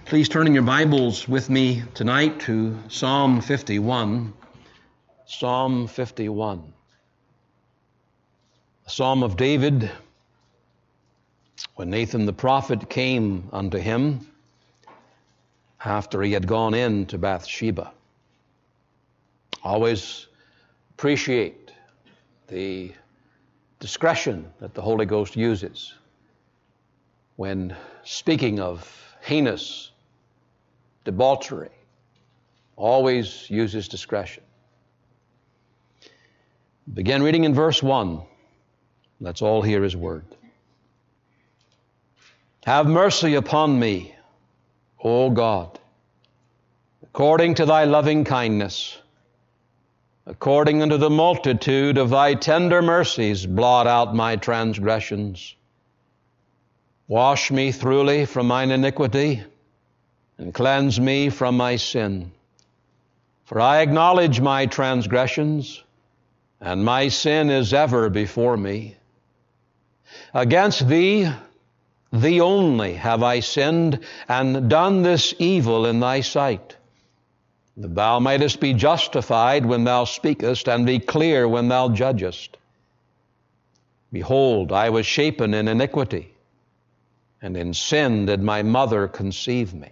Please turn in your Bibles with me tonight to Psalm 51. Psalm 51. A psalm of David when Nathan the prophet came unto him after he had gone in to Bathsheba. Always appreciate the discretion that the Holy Ghost uses when speaking of heinous debauchery. Always uses discretion. Begin reading in verse 1. Let's all hear his word. Have mercy upon me, O God, according to thy loving kindness. According unto the multitude of thy tender mercies, blot out my transgressions. Wash me thoroughly from mine iniquity, and cleanse me from my sin. For I acknowledge my transgressions, and my sin is ever before me. Against thee, thee only, have I sinned, and done this evil in thy sight, that thou mightest be justified when thou speakest, and be clear when thou judgest. Behold, I was shapen in iniquity, and in sin did my mother conceive me.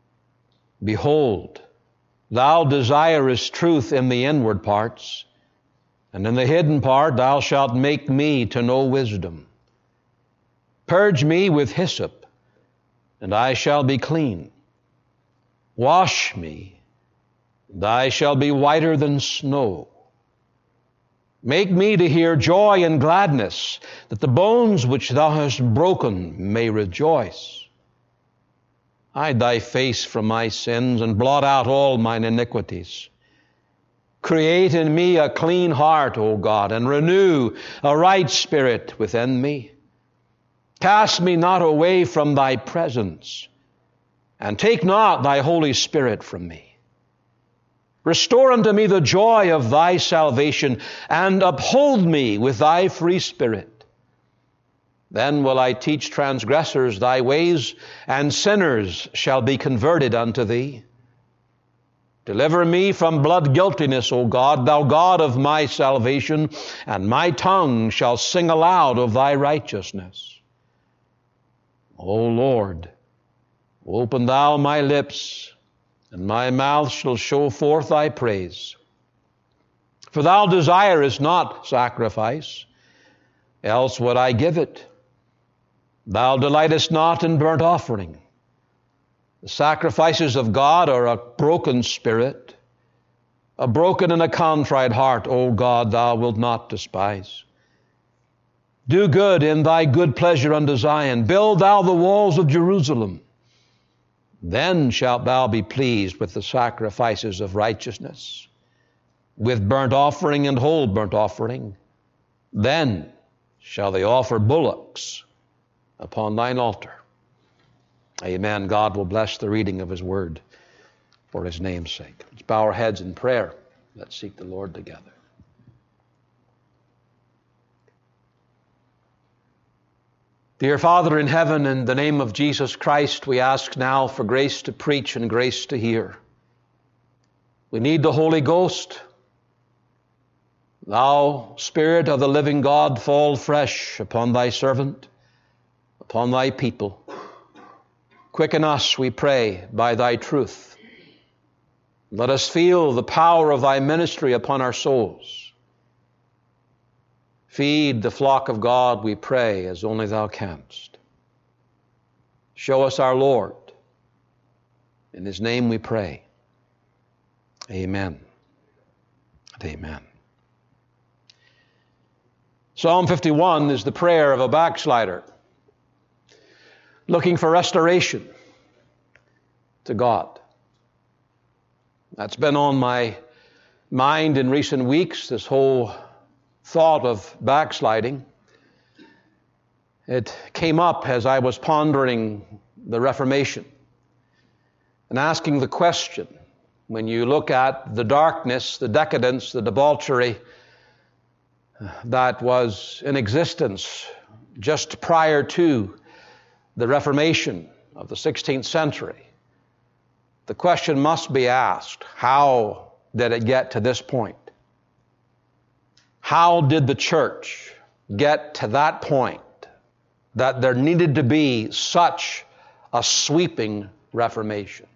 Behold, thou desirest truth in the inward parts, and in the hidden part thou shalt make me to know wisdom. Purge me with hyssop, and I shall be clean. Wash me, and I shall be whiter than snow. Make me to hear joy and gladness, that the bones which thou hast broken may rejoice. Hide thy face from my sins, and blot out all mine iniquities. Create in me a clean heart, O God, and renew a right spirit within me. Cast me not away from thy presence, and take not thy Holy Spirit from me. Restore unto me the joy of thy salvation, and uphold me with thy free spirit. Then will I teach transgressors thy ways, and sinners shall be converted unto thee. Deliver me from blood guiltiness, O God, thou God of my salvation, and my tongue shall sing aloud of thy righteousness. O Lord, open thou my lips, and my mouth shall show forth thy praise. For thou desirest not sacrifice, else would I give it. Thou delightest not in burnt offering. The sacrifices of God are a broken spirit, a broken and a contrite heart, O God, thou wilt not despise. Do good in thy good pleasure unto Zion. Build thou the walls of Jerusalem. Then shalt thou be pleased with the sacrifices of righteousness, with burnt offering and whole burnt offering. Then shall they offer bullocks upon thine altar. Amen. God will bless the reading of his word for his name's sake. Let's bow our heads in prayer. Let's seek the Lord together. Dear Father in heaven, in the name of Jesus Christ, we ask now for grace to preach and grace to hear. We need the Holy Ghost. Thou, Spirit of the living God, fall fresh upon thy servant, upon thy people. Quicken us, we pray, by thy truth. Let us feel the power of thy ministry upon our souls. Feed the flock of God, we pray, as only thou canst. Show us our Lord. In his name we pray. Amen and amen. Psalm 51 is the prayer of a backslider looking for restoration to God. That's been on my mind in recent weeks, this whole thought of backsliding. It came up as I was pondering the Reformation and asking the question, when you look at the darkness, the decadence, the debauchery that was in existence just prior to the Reformation of the 16th century, the question must be asked, how did it get to this point? How did the church get to that point that there needed to be such a sweeping reformation?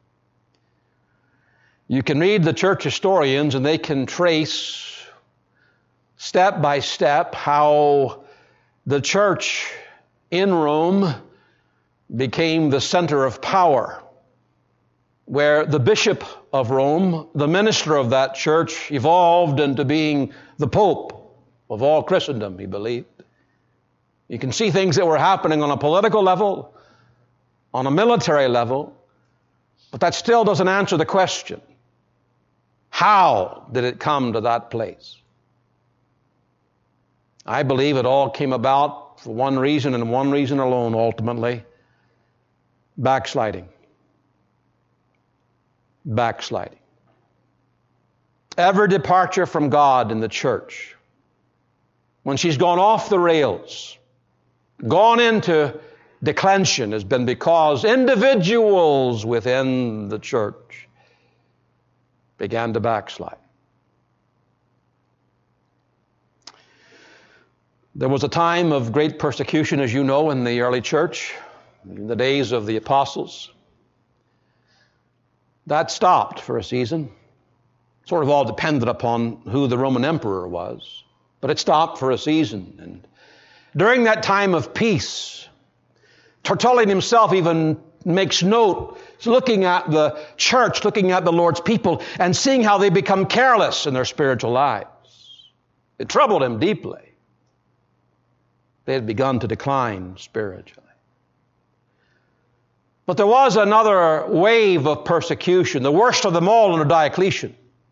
You can read the church historians and they can trace step by step how the church in Rome became the center of power, where the bishop of Rome, the minister of that church, evolved into being the Pope of all Christendom, he believed. You can see things that were happening on a political level, on a military level, but that still doesn't answer the question. How did it come to that place? I believe it all came about for one reason and one reason alone, ultimately: backsliding. Backsliding. Every departure from God in the church, when she's gone off the rails, gone into declension, has been because individuals within the church began to backslide. There was a time of great persecution, as you know, in the early church, in the days of the apostles. That stopped for a season. Sort of all depended upon who the Roman emperor was. But it stopped for a season. And during that time of peace, Tertullian himself even makes note, looking at the church, looking at the Lord's people, and seeing how they become careless in their spiritual lives. It troubled him deeply. They had begun to decline spiritually. But there was another wave of persecution, the worst of them all under Diocletian.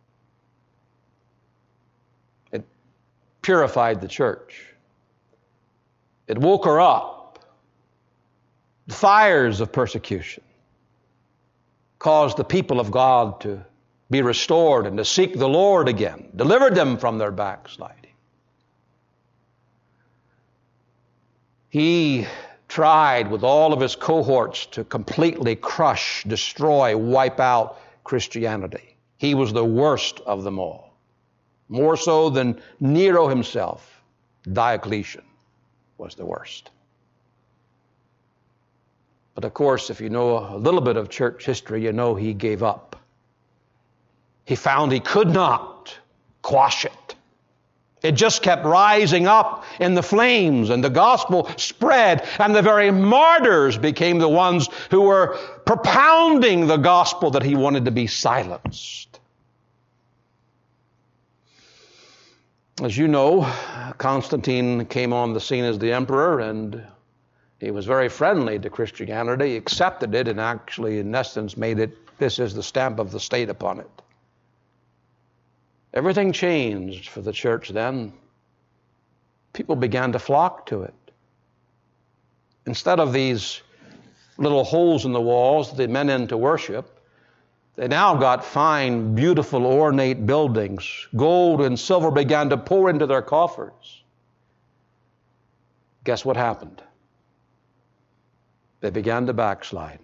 It purified the church. It woke her up. The fires of persecution caused the people of God to be restored and to seek the Lord again, delivered them from their backsliding. He tried with all of his cohorts to completely crush, destroy, wipe out Christianity. He was the worst of them all. More so than Nero himself, Diocletian was the worst. But of course, if you know a little bit of church history, you know he gave up. He found he could not quash it. It just kept rising up in the flames, and the gospel spread, and the very martyrs became the ones who were propounding the gospel that he wanted to be silenced. As you know, Constantine came on the scene as the emperor, and he was very friendly to Christianity, accepted it, and actually, in essence, made it, this is the stamp of the state upon it. Everything changed for the church then. People began to flock to it. Instead of these little holes in the walls that they meant in to worship, they now got fine, beautiful, ornate buildings. Gold and silver began to pour into their coffers. Guess what happened? They began to backslide.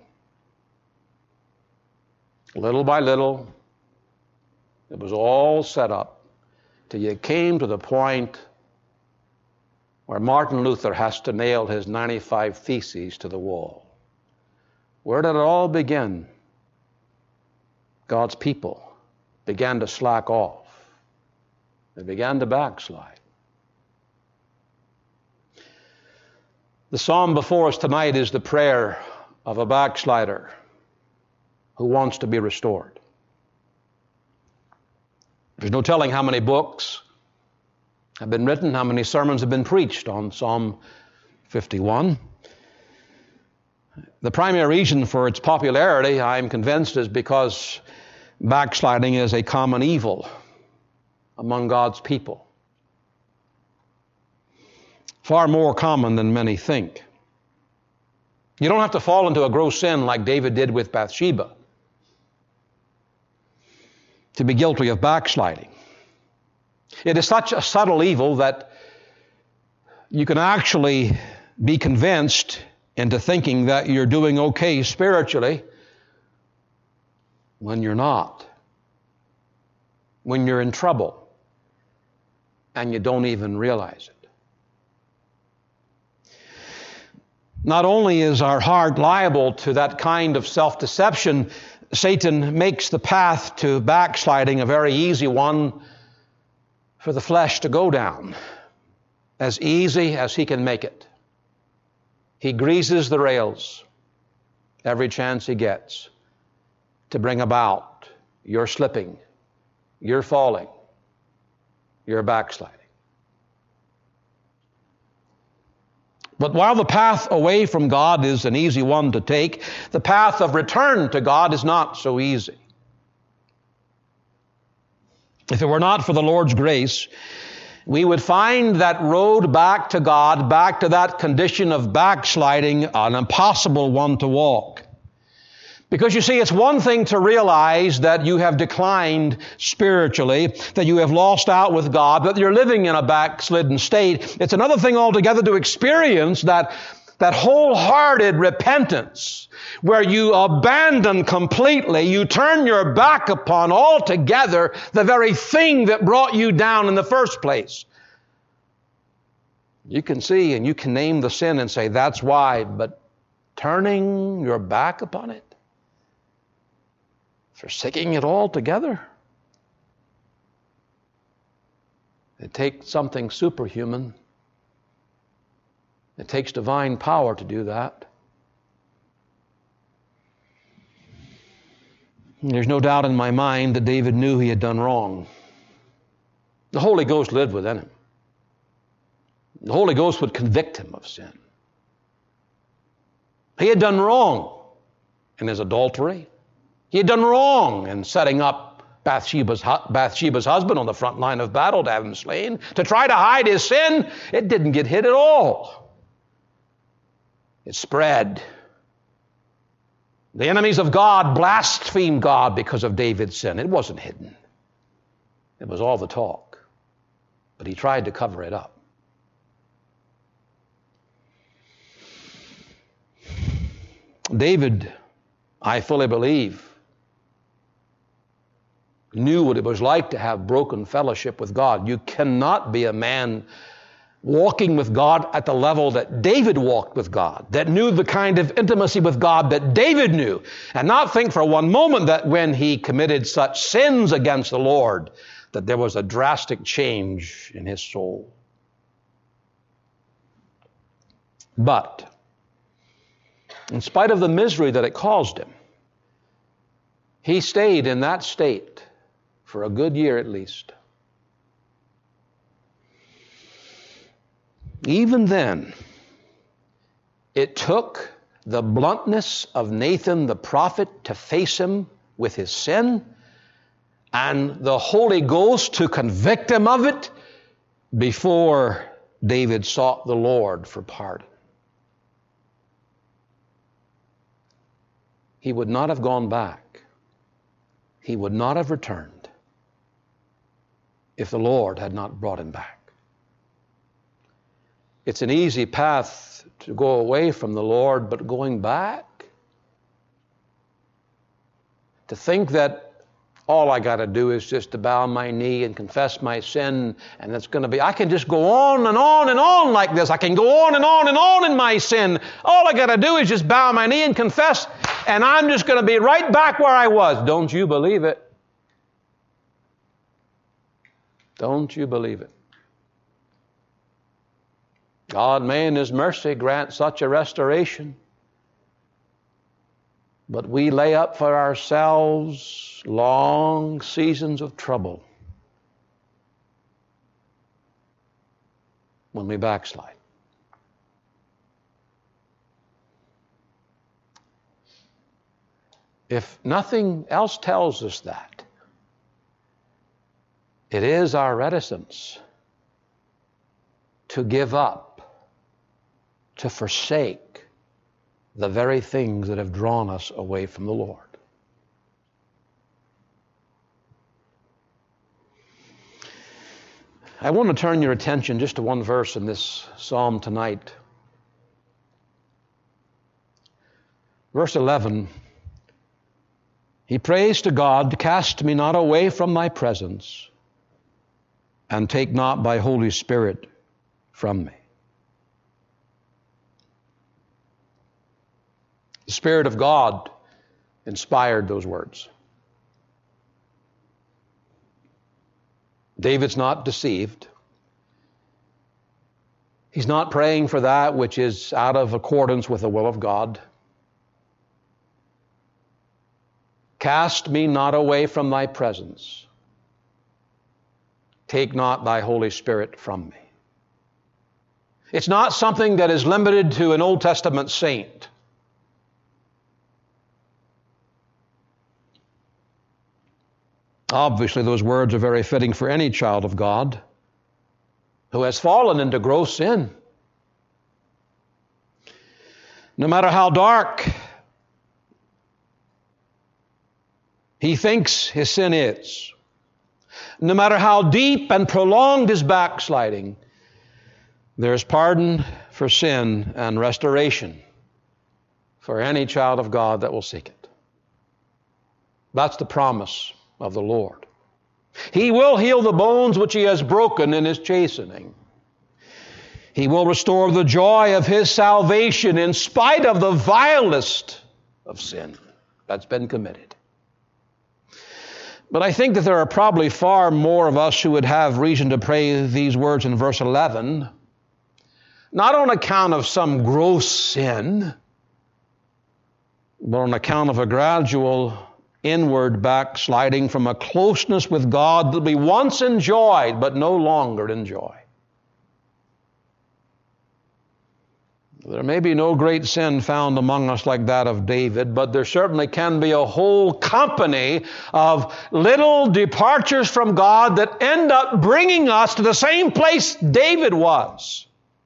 Little by little, it was all set up till you came to the point where Martin Luther has to nail his 95 Theses to the wall. Where did it all begin? God's people began to slack off. They began to backslide. The psalm before us tonight is the prayer of a backslider who wants to be restored. There's no telling how many books have been written, how many sermons have been preached on Psalm 51. The primary reason for its popularity, I'm convinced, is because backsliding is a common evil among God's people. Far more common than many think. You don't have to fall into a gross sin like David did with Bathsheba to be guilty of backsliding. It is such a subtle evil that you can actually be convinced into thinking that you're doing okay spiritually when you're not, when you're in trouble and you don't even realize it. Not only is our heart liable to that kind of self-deception, Satan makes the path to backsliding a very easy one for the flesh to go down, as easy as he can make it. He greases the rails every chance he gets to bring about your slipping, your falling, your backsliding. But while the path away from God is an easy one to take, the path of return to God is not so easy. If it were not for the Lord's grace, we would find that road back to God, back to that condition of backsliding, an impossible one to walk. Because you see, it's one thing to realize that you have declined spiritually, that you have lost out with God, that you're living in a backslidden state. It's another thing altogether to experience that wholehearted repentance where you abandon completely, you turn your back upon altogether the very thing that brought you down in the first place. You can see and you can name the sin and say, that's why, but turning your back upon it, forsaking it altogether, it takes something superhuman. It takes divine power to do that. And there's no doubt in my mind that David knew he had done wrong. The Holy Ghost lived within him. The Holy Ghost would convict him of sin. He had done wrong in his adultery. He had done wrong in setting up Bathsheba's husband on the front line of battle to have him slain. To try to hide his sin, it didn't get hid at all. It spread. The enemies of God blasphemed God because of David's sin. It wasn't hidden. It was all the talk. But he tried to cover it up. David, I fully believe, knew what it was like to have broken fellowship with God. You cannot be a man walking with God at the level that David walked with God, that knew the kind of intimacy with God that David knew, and not think for one moment that when he committed such sins against the Lord, that there was a drastic change in his soul. But, in spite of the misery that it caused him, he stayed in that state for a good year at least. Even then, it took the bluntness of Nathan the prophet to face him with his sin, and the Holy Ghost to convict him of it before David sought the Lord for pardon. He would not have gone back. He would not have returned if the Lord had not brought him back. It's an easy path to go away from the Lord, but going back, to think that all I got to do is just to bow my knee and confess my sin, and it's going to be, I can just go on and on and on like this. I can go on and on and on in my sin. All I got to do is just bow my knee and confess, and I'm just going to be right back where I was. Don't you believe it? Don't you believe it? God may in His mercy grant such a restoration, but we lay up for ourselves long seasons of trouble when we backslide. If nothing else tells us that, it is our reticence to give up, to forsake the very things that have drawn us away from the Lord. I want to turn your attention just to one verse in this psalm tonight. Verse 11, He prays to God, cast me not away from thy presence, and take not thy Holy Spirit from me. The Spirit of God inspired those words. David's not deceived. He's not praying for that which is out of accordance with the will of God. Cast me not away from thy presence. Take not thy Holy Spirit from me. It's not something that is limited to an Old Testament saint. Obviously, those words are very fitting for any child of God who has fallen into gross sin. No matter how dark he thinks his sin is, no matter how deep and prolonged his backsliding, there's pardon for sin and restoration for any child of God that will seek it. That's the promise of the Lord. He will heal the bones which he has broken in his chastening. He will restore the joy of his salvation in spite of the vilest of sin that's been committed. But I think that there are probably far more of us who would have reason to pray these words in verse 11, not on account of some gross sin, but on account of a gradual inward backsliding from a closeness with God that we once enjoyed but no longer enjoy. There may be no great sin found among us like that of David, but there certainly can be a whole company of little departures from God that end up bringing us to the same place David was.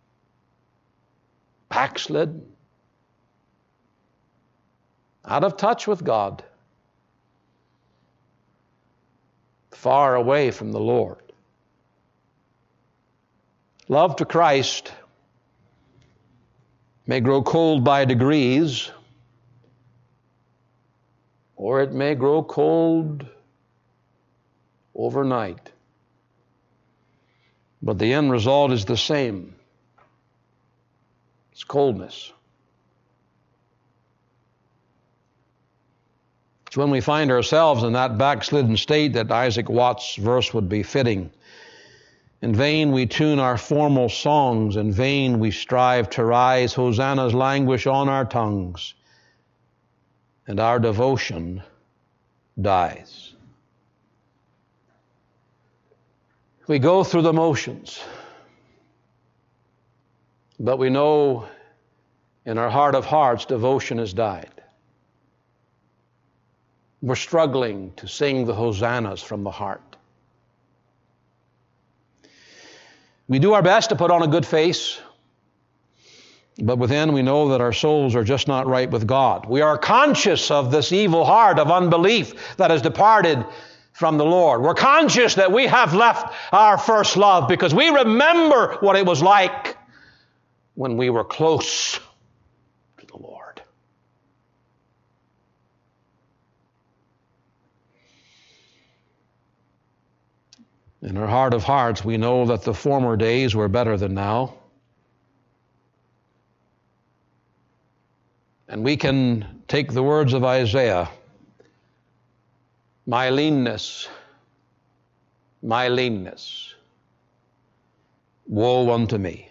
Backslidden. Out of touch with God. Far away from the Lord. Love to Christ may grow cold by degrees, or it may grow cold overnight. But the end result is the same. It's coldness. It's when we find ourselves in that backslidden state that Isaac Watts' verse would be fitting. In vain we tune our formal songs, in vain we strive to rise, hosannas languish on our tongues, and our devotion dies. We go through the motions, but we know in our heart of hearts devotion has died. We're struggling to sing the hosannas from the heart. We do our best to put on a good face, but within we know that our souls are just not right with God. We are conscious of this evil heart of unbelief that has departed from the Lord. We're conscious that we have left our first love because we remember what it was like when we were close to the Lord. In our heart of hearts, we know that the former days were better than now. And we can take the words of Isaiah, my leanness, woe unto me.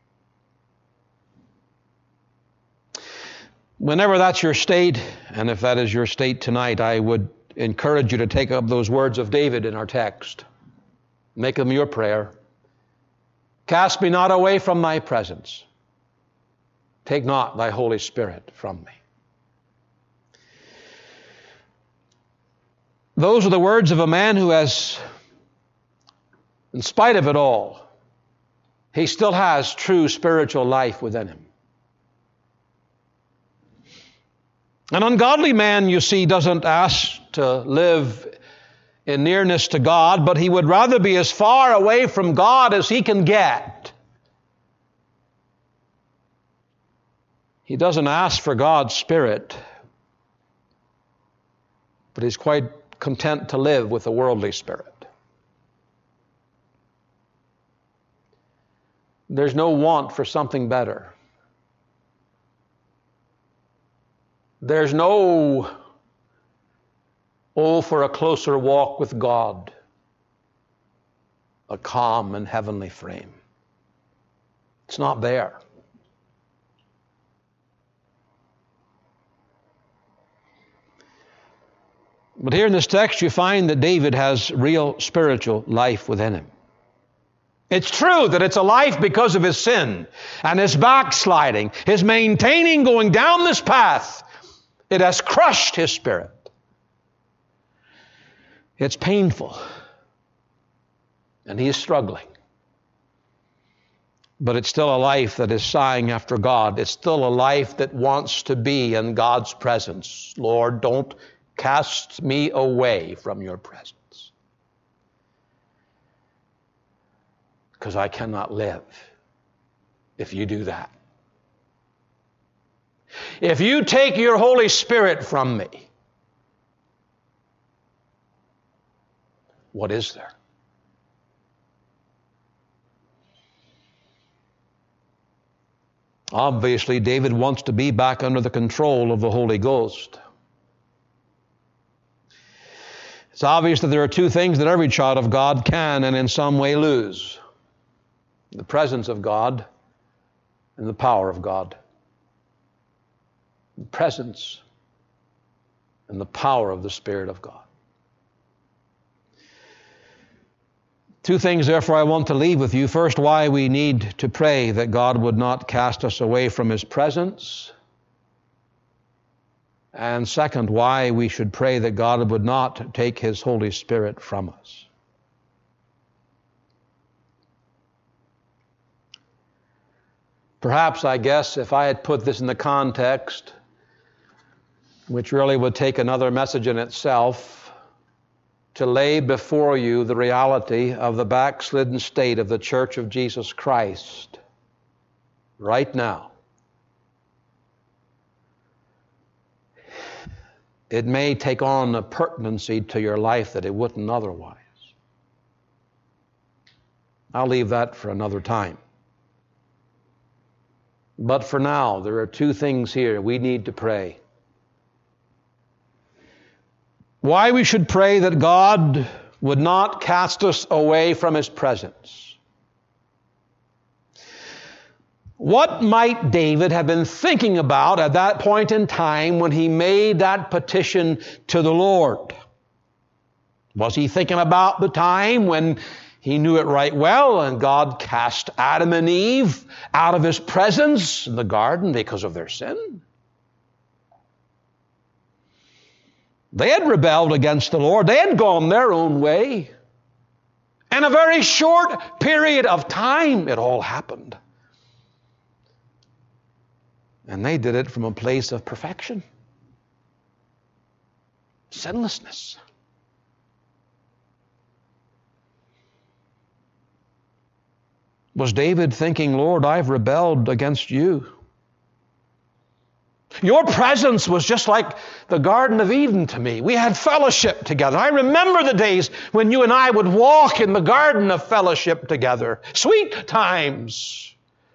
Whenever that's your state, and if that is your state tonight, I would encourage you to take up those words of David in our text. Make them your prayer. Cast me not away from thy presence. Take not thy Holy Spirit from me. Those are the words of a man who has, in spite of it all, he still has true spiritual life within him. An ungodly man, you see, doesn't ask to live in nearness to God, but he would rather be as far away from God as he can get. He doesn't ask for God's Spirit, but he's quite content to live with a worldly spirit. There's no want for something better. There's no, for a closer walk with God, a calm and heavenly frame. It's not there. But here in this text you find that David has real spiritual life within him. It's true that it's a life because of his sin and his backsliding, his maintaining going down this path. It has crushed his spirit. It's painful. And he is struggling. But it's still a life that is sighing after God. It's still a life that wants to be in God's presence. Lord, don't cast me away from your presence. Because I cannot live if you do that. If you take your Holy Spirit from me, what is there? Obviously, David wants to be back under the control of the Holy Ghost. It's obvious that there are two things that every child of God can and in some way lose: the presence of God and the power of God. The presence and the power of the Spirit of God. Two things, therefore, I want to leave with you. First, why we need to pray that God would not cast us away from His presence. And second, why we should pray that God would not take His Holy Spirit from us. Perhaps, I guess, if I had put this in the context, which really would take another message in itself, to lay before you the reality of the backslidden state of the Church of Jesus Christ right now. It may take on a pertinency to your life that it wouldn't otherwise. I'll leave that for another time. But for now, there are two things here we need to pray. Why we should pray that God would not cast us away from His presence. What might David have been thinking about at that point in time when he made that petition to the Lord? Was he thinking about the time when he knew it right well and God cast Adam and Eve out of His presence in the garden because of their sin? They had rebelled against the Lord. They had gone their own way. In a very short period of time, it all happened. And they did it from a place of perfection, sinlessness. Was David thinking, Lord, I've rebelled against you? Your presence was just like the Garden of Eden to me. We had fellowship together. I remember the days when you and I would walk in the garden of fellowship together. Sweet times.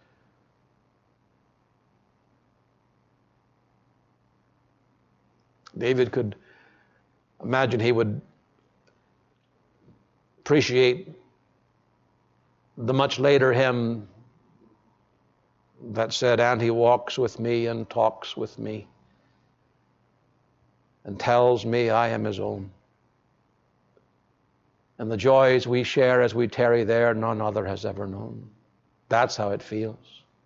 David could imagine he would appreciate the much later hymn that said, and He walks with me and talks with me and tells me I am His own. And the joys we share as we tarry there, none other has ever known. That's how it feels.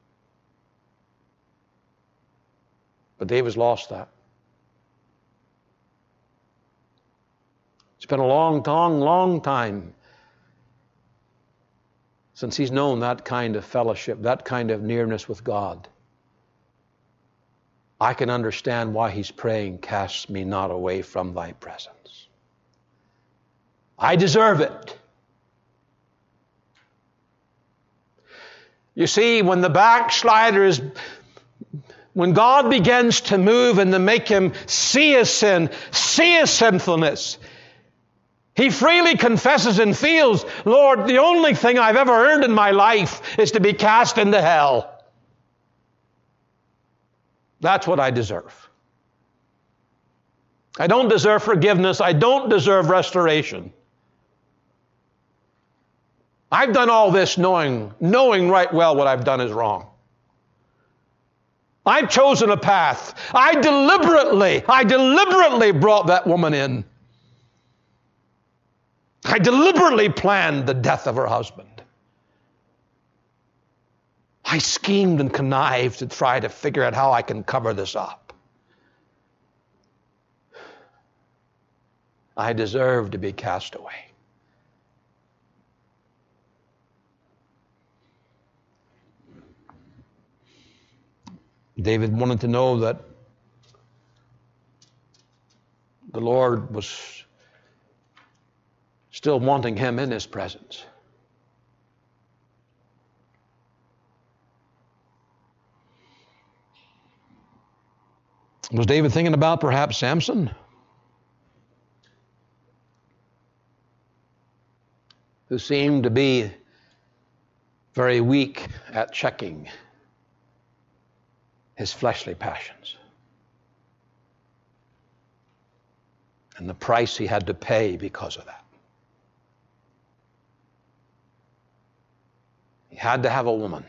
But David's lost that. It's been a long time since he's known that kind of fellowship, that kind of nearness with God. I can understand why he's praying, cast me not away from thy presence. I deserve it. You see, when the backslider is when God begins to move and to make him see his sin, see his sinfulness, he freely confesses and feels, Lord, the only thing I've ever earned in my life is to be cast into hell. That's what I deserve. I don't deserve forgiveness. I don't deserve restoration. I've done all this knowing right well what I've done is wrong. I've chosen a path. I deliberately brought that woman in. I deliberately planned the death of her husband. I schemed and connived to try to figure out how I can cover this up. I deserve to be cast away. David wanted to know that the Lord was still wanting him in his presence. Was David thinking about perhaps Samson, who seemed to be very weak at checking his fleshly passions, and the price he had to pay because of that? He had to have a woman,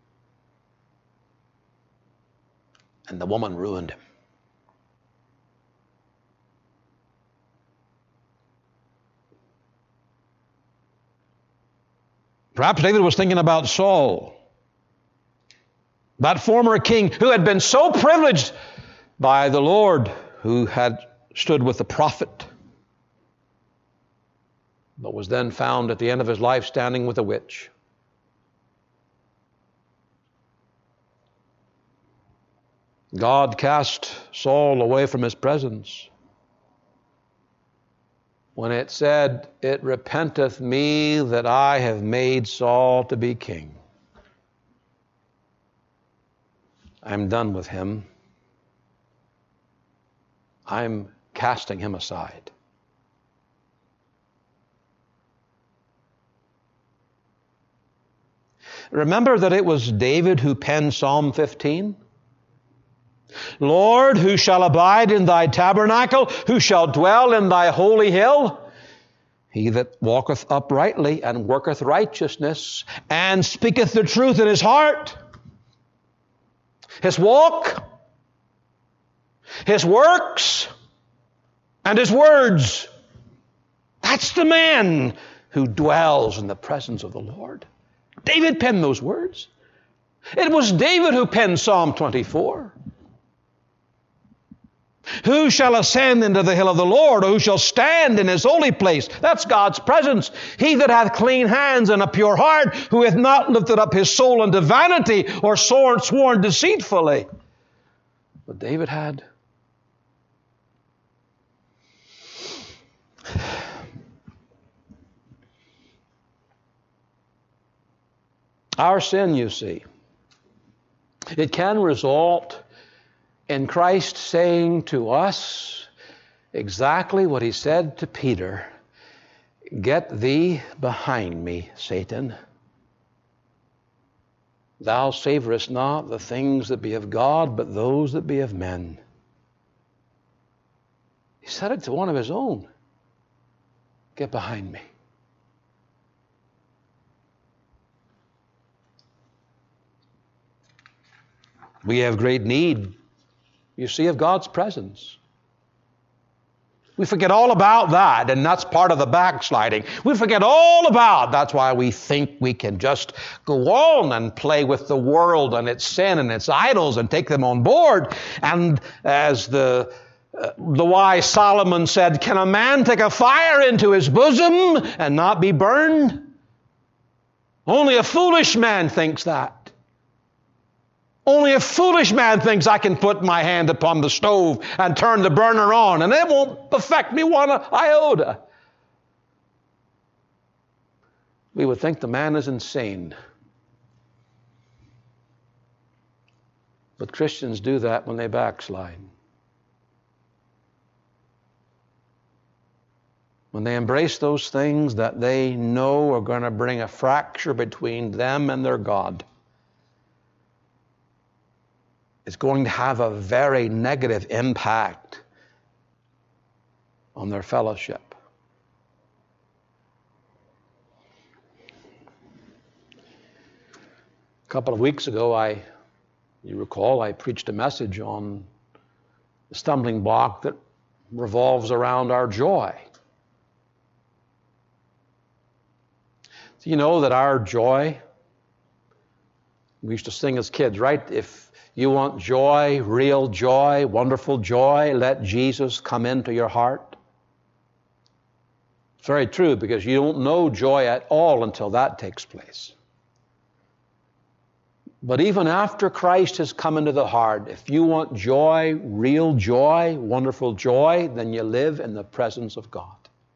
and the woman ruined him. Perhaps David was thinking about Saul, that former king who had been so privileged by the Lord, who had stood with the prophet, but was then found at the end of his life standing with a witch. God cast Saul away from his presence when it said, "It repenteth me that I have made Saul to be king." I'm done with him. I'm casting him aside. Remember that it was David who penned Psalm 15? Lord, who shall abide in thy tabernacle? Who shall dwell in thy holy hill? He that walketh uprightly and worketh righteousness and speaketh the truth in his heart. His walk, his works, and his words. That's the man who dwells in the presence of the Lord. David penned those words. It was David who penned Psalm 24. Who shall ascend into the hill of the Lord, or who shall stand in his holy place? That's God's presence. He that hath clean hands and a pure heart, who hath not lifted up his soul unto vanity, or sworn deceitfully. But David had. Our sin, you see, it can result in Christ saying to us exactly what he said to Peter, "Get thee behind me, Satan. Thou savorest not the things that be of God, but those that be of men." He said it to one of his own. Get behind me. We have great need, you see, of God's presence. We forget all about that, and that's part of the backsliding. We forget all about, that's why we think we can just go on and play with the world and its sin and its idols and take them on board. And as the wise Solomon said, can a man take a fire into his bosom and not be burned? Only a foolish man thinks that. Only a foolish man thinks I can put my hand upon the stove and turn the burner on, and it won't affect me one iota. We would think the man is insane. But Christians do that when they backslide. When they embrace those things that they know are going to bring a fracture between them and their God, it's going to have a very negative impact on their fellowship. A couple of weeks ago, you recall, I preached a message on the stumbling block that revolves around our joy. Do you know that our joy, we used to sing as kids, right? If you want joy, real joy, wonderful joy, let Jesus come into your heart. It's very true, because you don't know joy at all until that takes place. But even after Christ has come into the heart, if you want joy, real joy, wonderful joy, then you live in the presence of God.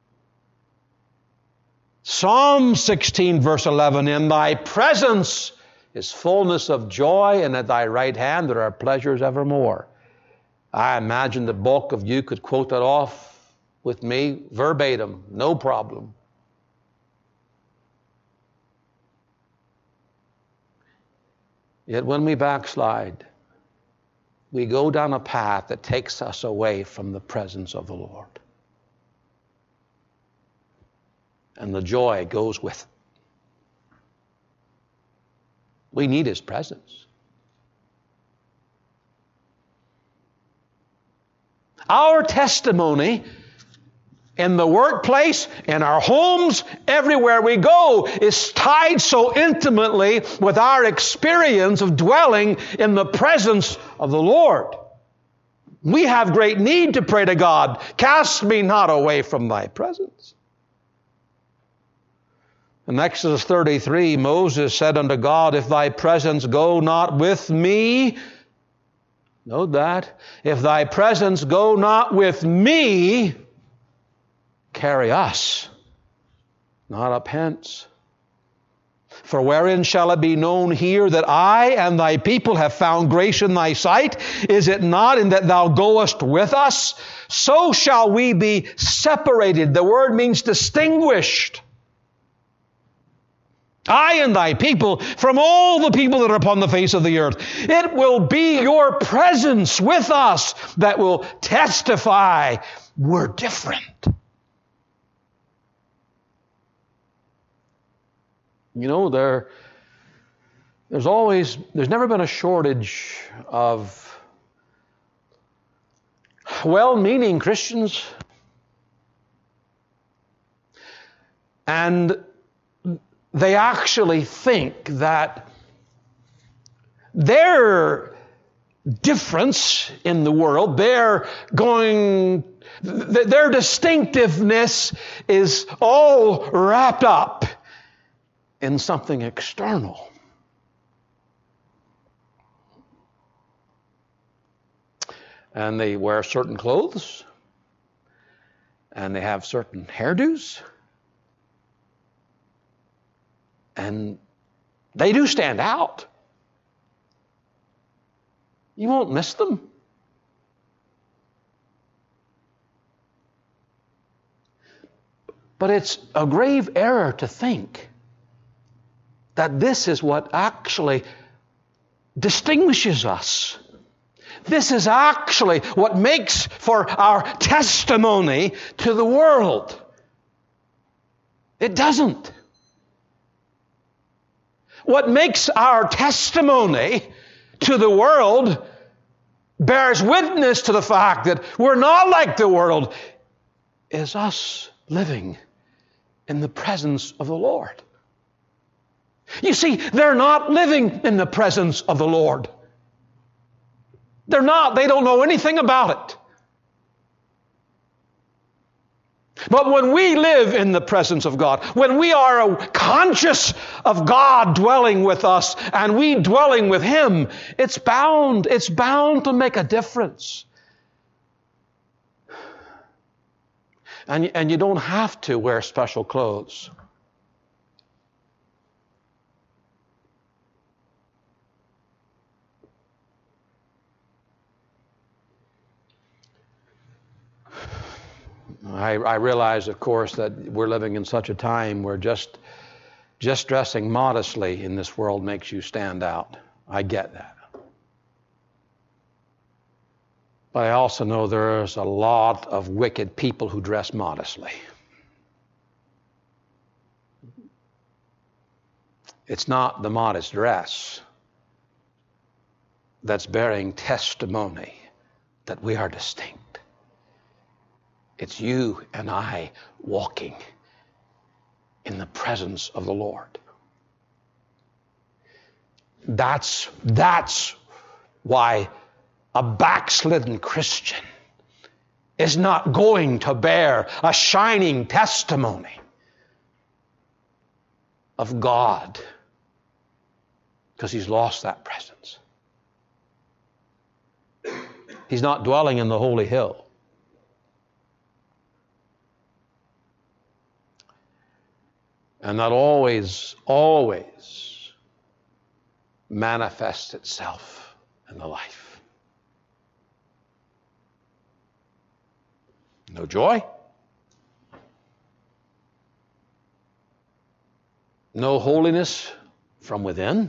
Psalm 16, verse 11, in thy presence is fullness of joy, and at thy right hand there are pleasures evermore. I imagine the bulk of you could quote that off with me verbatim, no problem. Yet when we backslide, we go down a path that takes us away from the presence of the Lord. And the joy goes with it. We need His presence. Our testimony in the workplace, in our homes, everywhere we go, is tied so intimately with our experience of dwelling in the presence of the Lord. We have great need to pray to God, cast me not away from thy presence. In Exodus 33, Moses said unto God, if thy presence go not with me, note that, if thy presence go not with me, carry us not up hence. For wherein shall it be known here that I and thy people have found grace in thy sight? Is it not in that thou goest with us? So shall we be separated. The word means distinguished. I and thy people from all the people that are upon the face of the earth. It will be your presence with us that will testify we're different. You know, there's never been a shortage of well-meaning Christians. And they actually think that their difference in the world, their distinctiveness is all wrapped up in something external. And they wear certain clothes, and they have certain hairdos, and they do stand out. You won't miss them. But it's a grave error to think that this is what actually distinguishes us. This is actually what makes for our testimony to the world. It doesn't. What makes our testimony to the world bears witness to the fact that we're not like the world is us living in the presence of the Lord. You see, they're not living in the presence of the Lord. They're not. They don't know anything about it. But when we live in the presence of God, when we are conscious of God dwelling with us and we dwelling with Him, it's bound to make a difference. And you don't have to wear special clothes. I realize, of course, that we're living in such a time where just dressing modestly in this world makes you stand out. I get that. But I also know there's a lot of wicked people who dress modestly. It's not the modest dress that's bearing testimony that we are distinct. It's you and I walking in the presence of the Lord. That's why a backslidden Christian is not going to bear a shining testimony of God, because he's lost that presence. He's not dwelling in the holy hill. And that always manifests itself in the life. No joy, no holiness from within,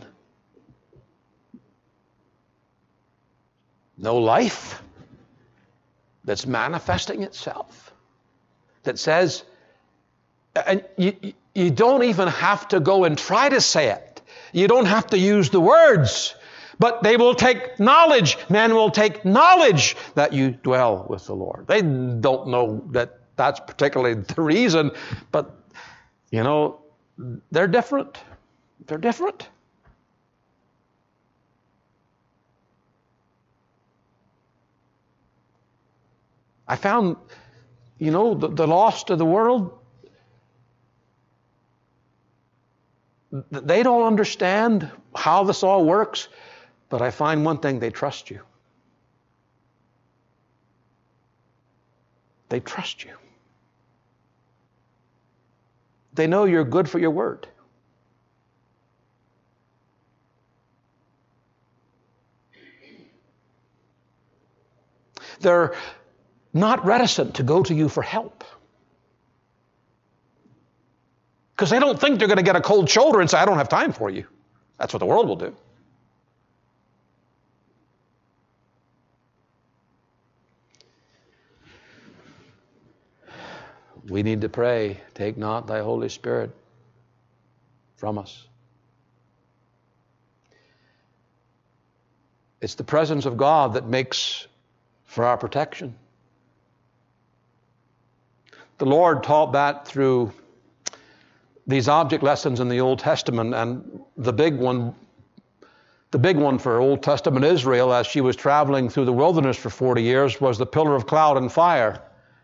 no life that's manifesting itself, that says, and you don't even have to go and try to say it. You don't have to use the words, but they will take knowledge. Men will take knowledge that you dwell with the Lord. They don't know that that's particularly the reason, but, they're different. They're different. I found, the lost of the world, they don't understand how this all works, but I find one thing: they trust you. They trust you. They know you're good for your word. They're not reticent to go to you for help, because they don't think they're going to get a cold shoulder and say, I don't have time for you. That's what the world will do. We need to pray, take not thy Holy Spirit from us. It's the presence of God that makes for our protection. The Lord taught that through these object lessons in the Old Testament, and the big one for Old Testament Israel as she was traveling through the wilderness for 40 years was the pillar of cloud and fire.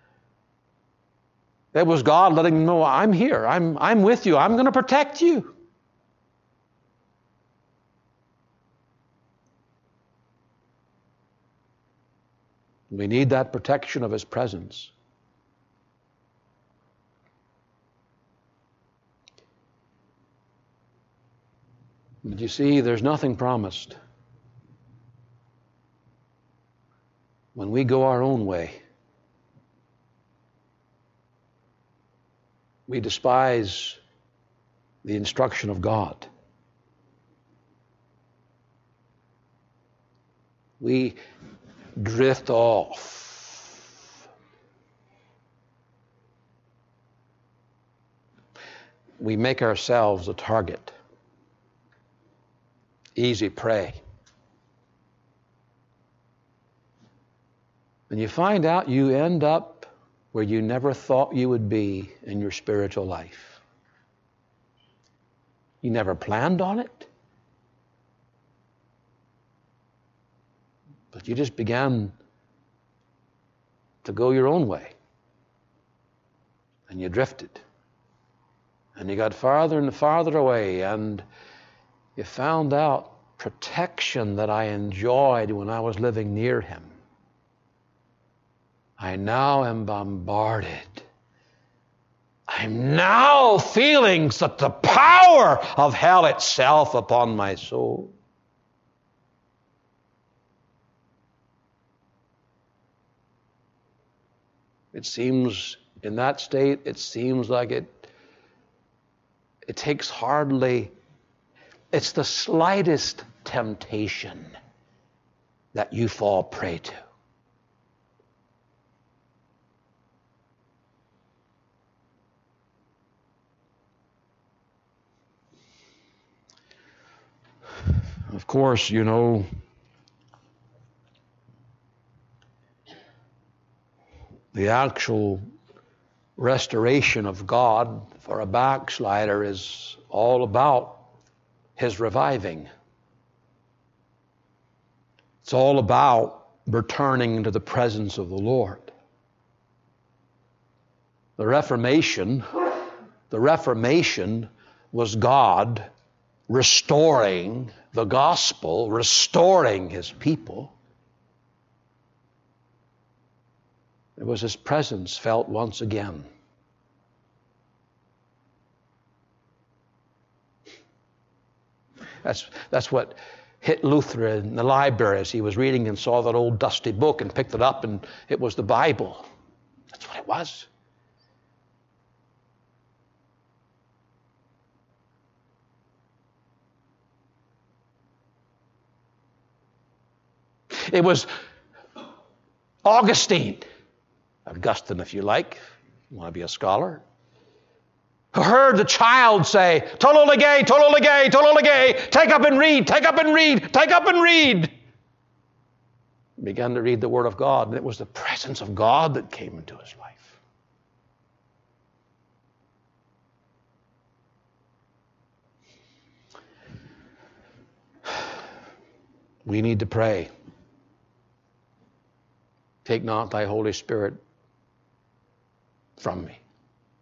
It was God letting them know, I'm here, I'm with you, I'm going to protect you. We need that protection of His presence. But you see, there's nothing promised. When we go our own way, we despise the instruction of God. We drift off. We make ourselves a target. Easy prey. And you find out you end up where you never thought you would be in your spiritual life. You never planned on it, but you just began to go your own way. And you drifted. And you got farther and farther away, and you found out protection that I enjoyed when I was living near Him. I now am bombarded. I'm now feeling the power of hell itself upon my soul. It seems in that state, it seems like it takes hardly, it's the slightest temptation that you fall prey to. Of course, you know, the actual restoration of God for a backslider is all about His reviving. It's all about returning into the presence of the Lord. The Reformation was God restoring the gospel, restoring His people. It was His presence felt once again. That's what hit Luther in the library as he was reading and saw that old dusty book and picked it up, and it was the Bible. That's what it was. It was Augustine, if you like, if you want to be a scholar, who heard the child say, "Tolo lege, tolo lege, tolo lege, take up and read, take up and read, take up and read." He began to read the Word of God, and it was the presence of God that came into his life. We need to pray. Take not thy Holy Spirit from me.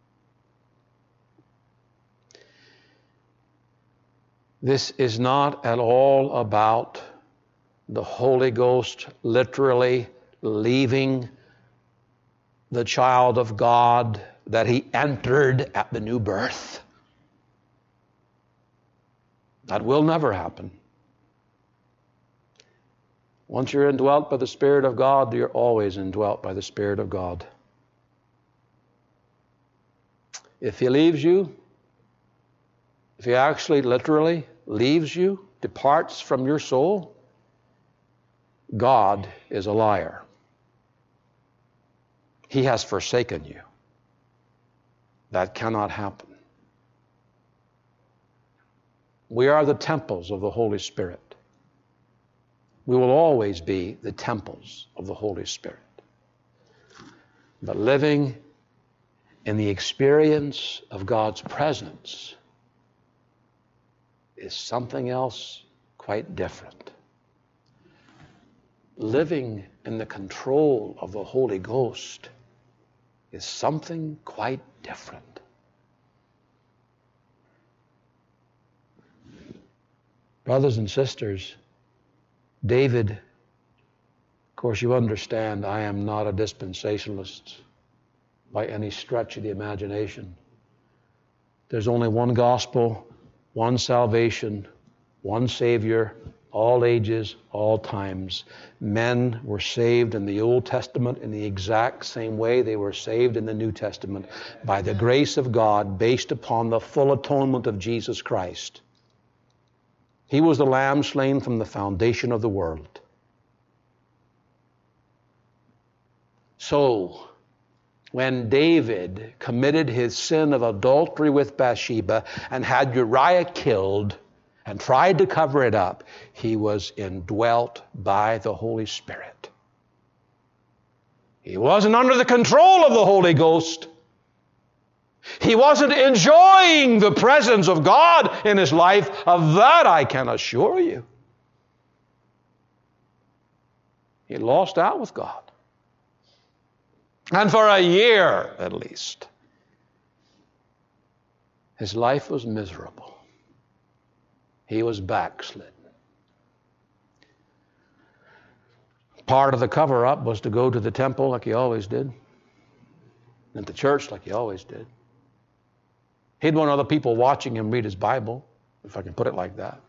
This is not at all about the Holy Ghost literally leaving the child of God that He entered at the new birth. That will never happen. Once you're indwelt by the Spirit of God, you're always indwelt by the Spirit of God. If He leaves you, if He actually literally leaves you, departs from your soul, God is a liar. He has forsaken you. That cannot happen. We are the temples of the Holy Spirit. We will always be the temples of the Holy Spirit. But living in the experience of God's presence is something else quite different. Living in the control of the Holy Ghost is something quite different. Brothers and sisters, David, of course you understand, I am not a dispensationalist by any stretch of the imagination. There's only one gospel, one salvation, one Savior, all ages, all times. Men were saved in the Old Testament in the exact same way they were saved in the New Testament, by the grace of God based upon the full atonement of Jesus Christ. He was the Lamb slain from the foundation of the world. So, when David committed his sin of adultery with Bathsheba and had Uriah killed and tried to cover it up, he was indwelt by the Holy Spirit. He wasn't under the control of the Holy Ghost. He wasn't enjoying the presence of God in his life. Of that I can assure you. He lost out with God. And for a year at least, his life was miserable. He was backslidden. Part of the cover-up was to go to the temple like he always did, and to church like he always did. He'd want other people watching him read his Bible, if I can put it like that.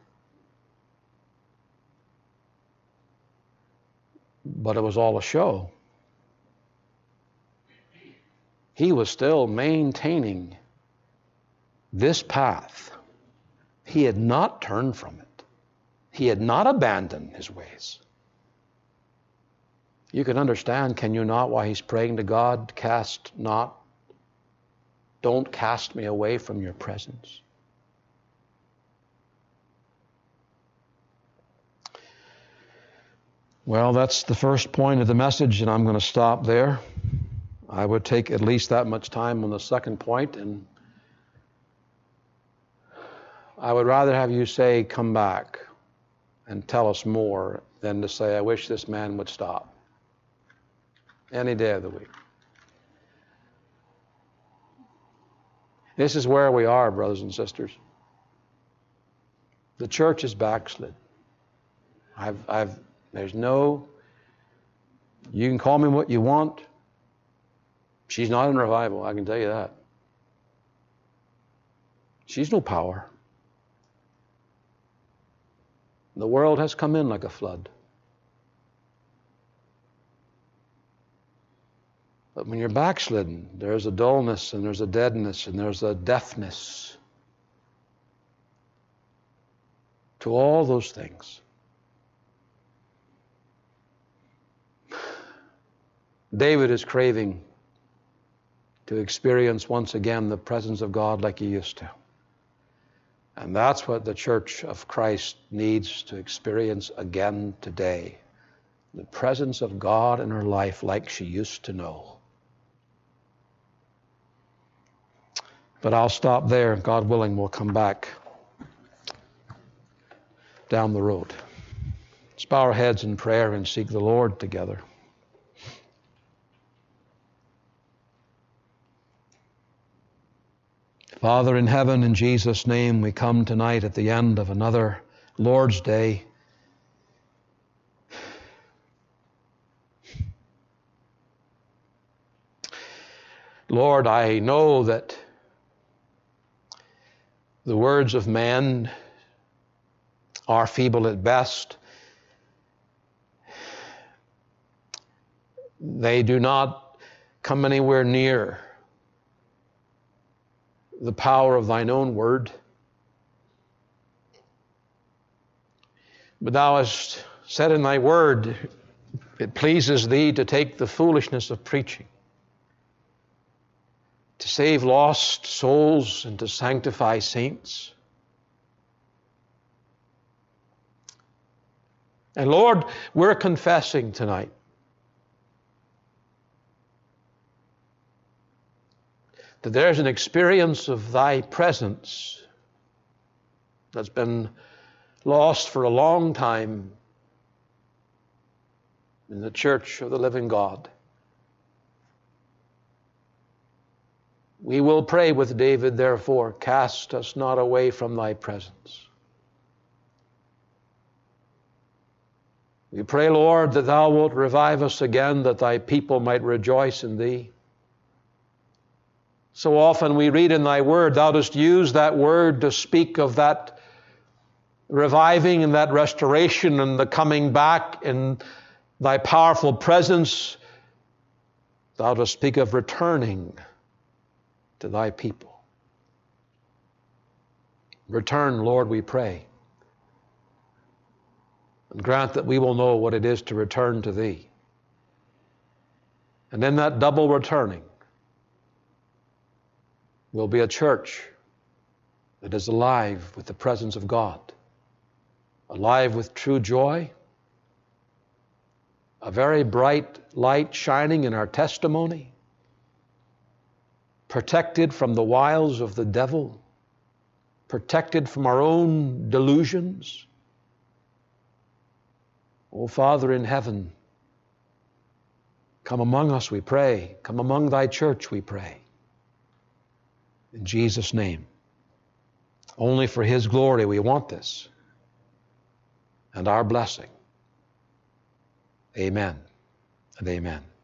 But it was all a show. he was still maintaining this path. He had not turned from it. He had not abandoned his ways. You can understand, can you not, why he's praying to God, don't cast me away from your presence. Well, that's the first point of the message, and I'm going to stop there. I would take at least that much time on the second point, and I would rather have you say, come back and tell us more, than to say, I wish this man would stop. Any day of the week. This is where we are, brothers and sisters. The church is backslid. There's no, you can call me what you want. She's not in revival, I can tell you that. She's no power. The world has come in like a flood. But when you're backslidden, there's a dullness and there's a deadness and there's a deafness to all those things. David is craving to experience once again the presence of God like he used to. And that's what the Church of Christ needs to experience again today. The presence of God in her life like she used to know. But I'll stop there. God willing, we'll come back down the road. Let's bow our heads in prayer and seek the Lord together. Father in heaven, in Jesus' name, we come tonight at the end of another Lord's Day. Lord, I know that the words of man are feeble at best. They do not come anywhere near the power of thine own word. But thou hast said in thy word, it pleases thee to take the foolishness of preaching, to save lost souls and to sanctify saints. And Lord, we're confessing tonight that there's an experience of thy presence that's been lost for a long time in the church of the living God. We will pray with David, therefore, cast us not away from thy presence. We pray, Lord, that thou wilt revive us again, that thy people might rejoice in thee. So often we read in thy word, thou dost use that word to speak of that reviving and that restoration and the coming back in thy powerful presence. Thou dost speak of returning to thy people. Return, Lord, we pray. And grant that we will know what it is to return to thee. And in that double returning, will be a church that is alive with the presence of God, alive with true joy, a very bright light shining in our testimony, protected from the wiles of the devil, protected from our own delusions. O Father in heaven, come among us, we pray. Come among thy church, we pray. In Jesus' name. Only for his glory we want this and our blessing. Amen and amen.